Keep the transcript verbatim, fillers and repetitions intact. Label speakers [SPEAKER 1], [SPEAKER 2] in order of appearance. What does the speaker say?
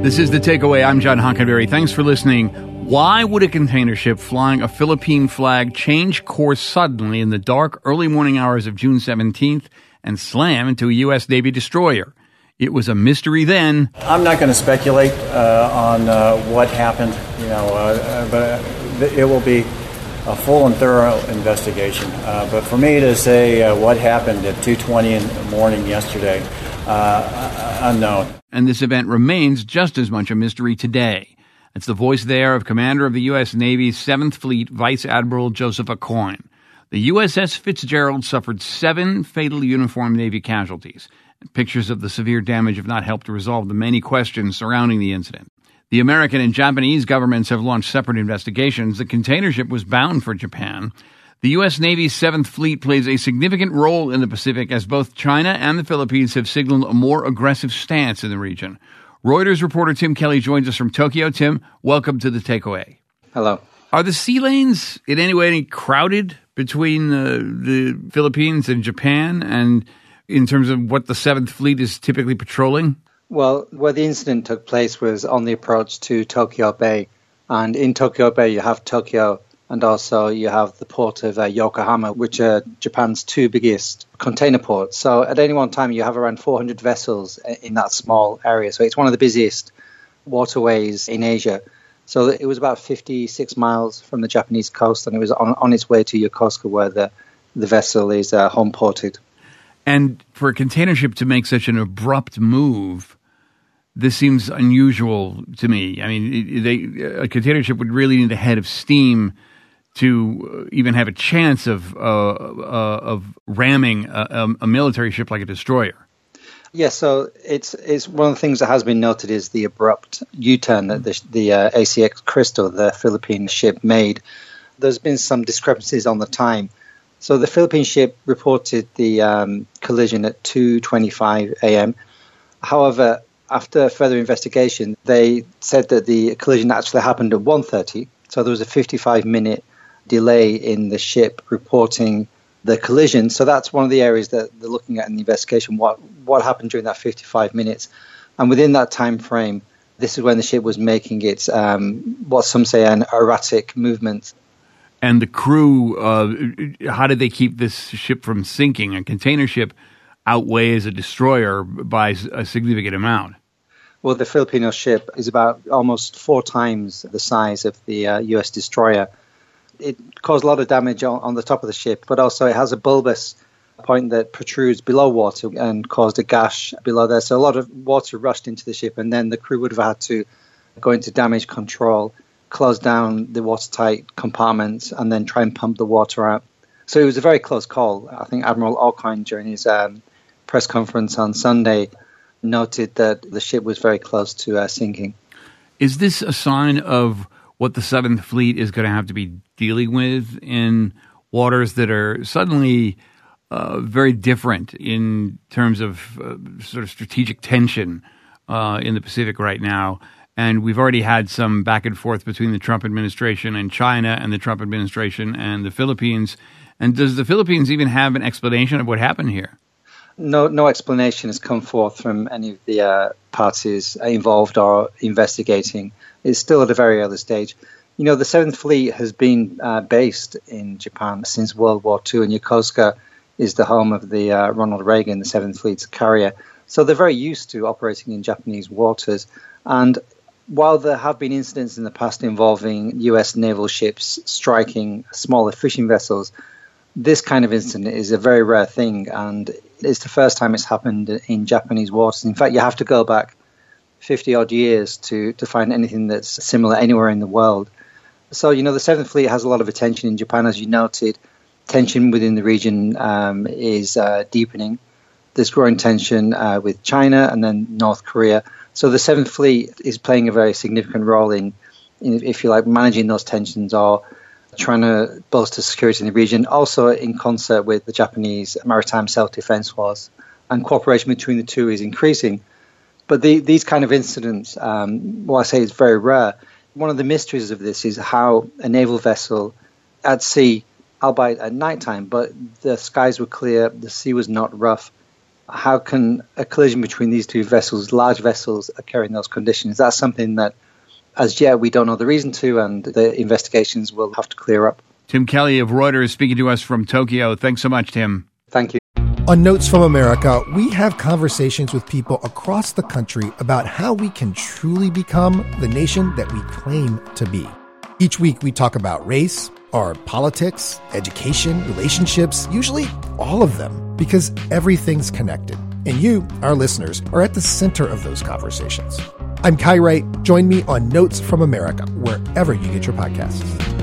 [SPEAKER 1] This is The Takeaway. I'm John Hockenberry. Thanks for listening. Why would a container ship flying a Philippine flag change course suddenly in the dark, early morning hours of June seventeenth and slam into a U S Navy destroyer? It was a mystery then.
[SPEAKER 2] I'm not going to speculate uh, on uh, what happened, you know, uh, but it will be a full and thorough investigation. Uh, but for me to say uh, what happened at two twenty in the morning yesterday, uh, unknown.
[SPEAKER 1] And this event remains just as much a mystery today. It's the voice there of Commander of the U S Navy's seventh Fleet, Vice Admiral Joseph Aucoin. The U S S Fitzgerald suffered seven fatal uniformed Navy casualties. Pictures of the severe damage have not helped to resolve the many questions surrounding the incident. The American and Japanese governments have launched separate investigations. The container ship was bound for Japan. The U S Navy's seventh Fleet plays a significant role in the Pacific as both China and the Philippines have signaled a more aggressive stance in the region. Reuters reporter Tim Kelly joins us from Tokyo. Tim, welcome to The Takeaway.
[SPEAKER 3] Hello.
[SPEAKER 1] Are the sea lanes in any way crowded between uh, the Philippines and Japan, and in terms of what the seventh Fleet is typically patrolling?
[SPEAKER 3] Well, where the incident took place was on the approach to Tokyo Bay. And in Tokyo Bay, you have Tokyo, and also you have the port of uh, Yokohama, which are Japan's two biggest container ports. So at any one time, you have around four hundred vessels in that small area. So it's one of the busiest waterways in Asia. So it was about fifty-six miles from the Japanese coast, and it was on, on its way to Yokosuka, where the, the vessel is uh, home ported.
[SPEAKER 1] And for a container ship to make such an abrupt move, this seems unusual to me. I mean, they, a container ship would really need a head of steam to even have a chance of uh, uh, of ramming a, a military ship like a destroyer.
[SPEAKER 3] Yes, so it's it's one of the things that has been noted is the abrupt U-turn that the, the uh, A C X Crystal, the Philippine ship, made. There's been some discrepancies on the time. So the Philippine ship reported the um, collision at two twenty-five a.m. However, after further investigation, they said that the collision actually happened at one thirty. So there was a fifty-five minute delay in the ship reporting the collision. So that's one of the areas that they're looking at in the investigation, what what happened during that fifty-five minutes. And within that time frame, this is when the ship was making its, um, what some say, an erratic movement.
[SPEAKER 1] And the crew, uh, how did they keep this ship from sinking? A container ship outweighs a destroyer by a significant amount.
[SPEAKER 3] Well, the Filipino ship is about almost four times the size of the uh, U S destroyer. It caused a lot of damage on, on the top of the ship, but also it has a bulbous point that protrudes below water and caused a gash below there. So a lot of water rushed into the ship, and then the crew would have had to go into damage control, close down the watertight compartments, and then try and pump the water out. So it was a very close call. I think Admiral Aucoin, during his um, press conference on Sunday, noted that the ship was very close to uh, sinking.
[SPEAKER 1] Is this a sign of what the seventh Fleet is going to have to be dealing with in waters that are suddenly uh, very different in terms of uh, sort of strategic tension uh, in the Pacific right now? And we've already had some back and forth between the Trump administration and China and the Trump administration and the Philippines. And does the Philippines even have an explanation of what happened here?
[SPEAKER 3] No, no explanation has come forth from any of the uh, parties involved or investigating. It's still at a very early stage. You know, the seventh Fleet has been uh, based in Japan since World War Two, and Yokosuka is the home of the uh, Ronald Reagan, the seventh Fleet's carrier. So they're very used to operating in Japanese waters. And while there have been incidents in the past involving U S naval ships striking smaller fishing vessels, this kind of incident is a very rare thing, and it's the first time it's happened in Japanese waters. In fact, you have to go back fifty-odd years to, to find anything that's similar anywhere in the world. So, you know, the seventh Fleet has a lot of attention in Japan, as you noted. Tension within the region um, is uh, deepening. There's growing tension uh, with China and then North Korea. So the seventh Fleet is playing a very significant role in, in, if you like, managing those tensions or trying to bolster security in the region, also in concert with the Japanese maritime self-defense force. And cooperation between the two is increasing. But the, these kind of incidents, um, what I say is very rare. One of the mysteries of this is how a naval vessel at sea, albeit at nighttime, but the skies were clear, the sea was not rough, How can a collision between these two vessels, large vessels, occur in those conditions? That's something that, as yet, we don't know the reason to, and the investigations will have to clear up.
[SPEAKER 1] Tim Kelly of Reuters speaking to us from Tokyo. Thanks so much, Tim.
[SPEAKER 3] Thank you.
[SPEAKER 4] On Notes from America, we have conversations with people across the country about how we can truly become the nation that we claim to be. Each week, we talk about race, our politics, education, relationships, usually all of them, because everything's connected. And you, our listeners, are at the center of those conversations. I'm Kai Wright. Join me on Notes from America, wherever you get your podcasts.